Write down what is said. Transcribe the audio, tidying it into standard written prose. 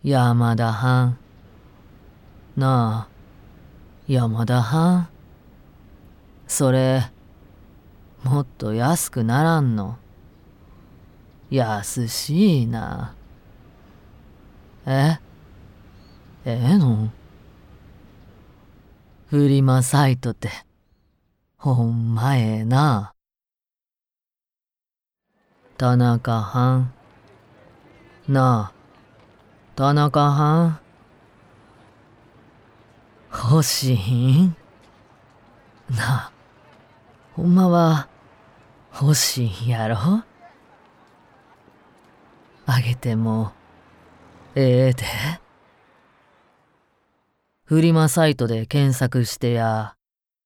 山田はん。なあ、山田はん。それ、もっと安くならんの。安しいな。ええのフリマサイトって、ほんまええな。田中はん。なあ、田中はん。欲しいんなあ、ほんまは欲しいんやろ？あげてもええで。フリマサイトで検索してや。